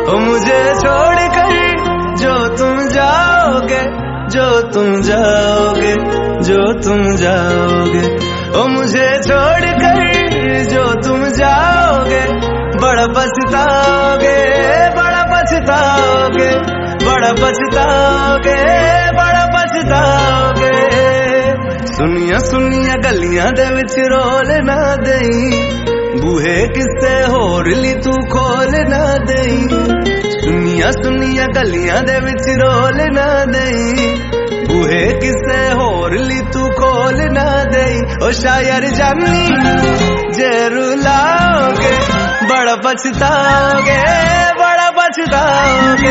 ओ मुझे छोड़ कर जो तुम जाओगे, जो तुम जाओगे, जो तुम जाओगे। ओ मुझे छोड़ कर जो तुम जाओगे, बड़ा पछताओगे, बड़ा पछताओगे, बड़ा पछताओगे, बड़ा पछताओगे। सुनिया सुनिया गलियां दे विच रोल ना देई, बूहे किसे होर ली तू खोल ना देई। सुनिया सुनिया गलियां दे विच रोल ना देई, बूहे किसे होर ली तू खोल ना देई। ओ शायर जानी जे रुलाओगे, बड़ा पछताओगे, बड़ा पछताओगे।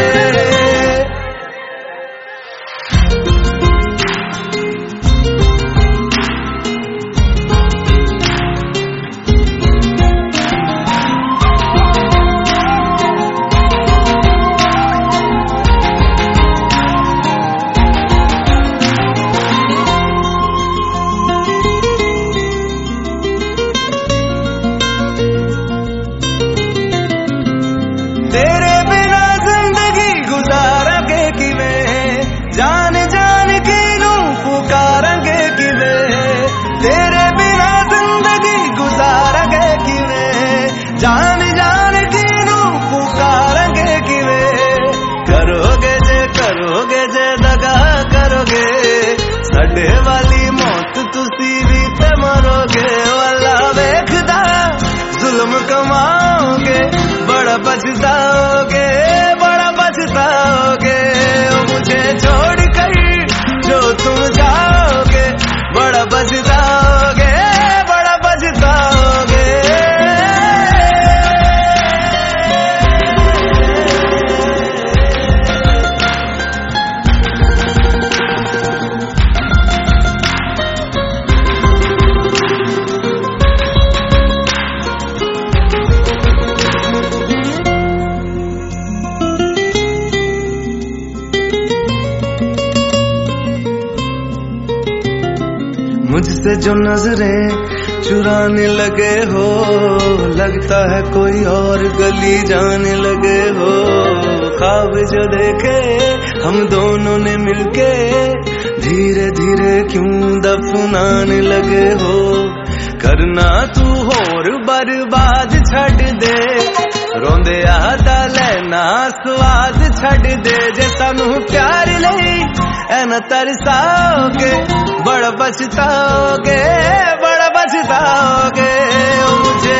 तेरे बिना जिंदगी गुजारांगे किवें, जान जान के नू पुकारांगे किवें। तेरे बिना जिंदगी गुजारांगे किवें, जान जान के नू पुकारांगे किवें। करोगे जे दगा करोगे, साडे वाली मौत तुसी भी ते मरोगे। वाला वेखदा जुल्म कमाओगे, बड़ा पछताओगे, बड़ा पछताओगे। मुझे छोड़ कर जो तुम जाओगे, बड़ा पछताओगे, बड़ा पछताओगे। मुझसे जो नजरें चुराने लगे हो, लगता है कोई और गली जाने लगे हो। ख्वाब जो देखे हम दोनों ने मिलके, धीरे धीरे क्यों दफनाने लगे हो। करना तू होर बर्बाद छड़ दे, रोंदे आता लेना स्वाद छड़ दे। जे सानू प्यार लई ऐना तरसाओगे, बड़ा पछताओगे, बड़ा पछताओगे। मुझे